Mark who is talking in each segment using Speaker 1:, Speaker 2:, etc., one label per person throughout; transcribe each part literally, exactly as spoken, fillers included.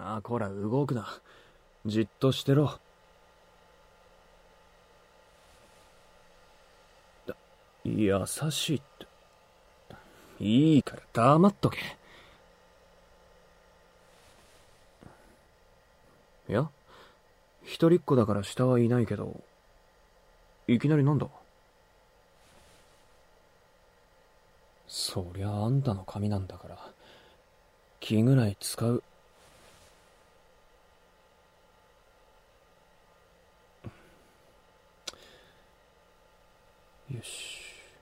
Speaker 1: ああ、こら動くな。じっとしてろ。だ、優しいって。いいから黙っとけ。いや、一人っ子だから下はいないけど、いきなりなんだ？そりゃあんたの髪なんだから、気ぐらい使う。よし。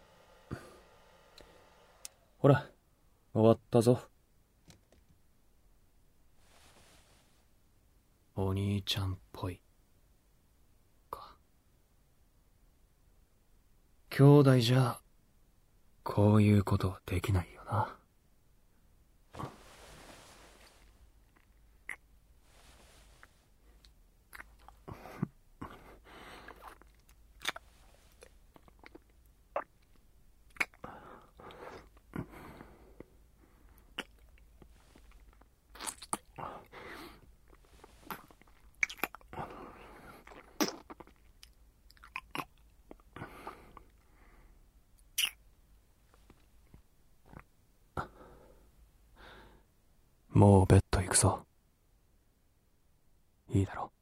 Speaker 1: ほら、終わったぞ。お兄ちゃんっぽい。か。兄弟じゃ、こういうことはできないよな。もうベッド行くぞ。いいだろ。